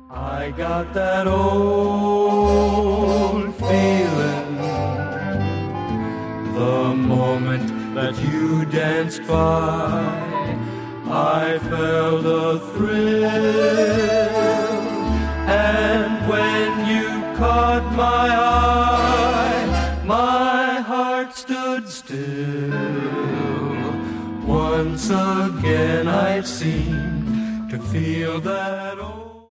I got that old feeling the moment that you danced by. I felt a thrill, and when you caught my eye, my heart stood still. Once again I seemed to feel that old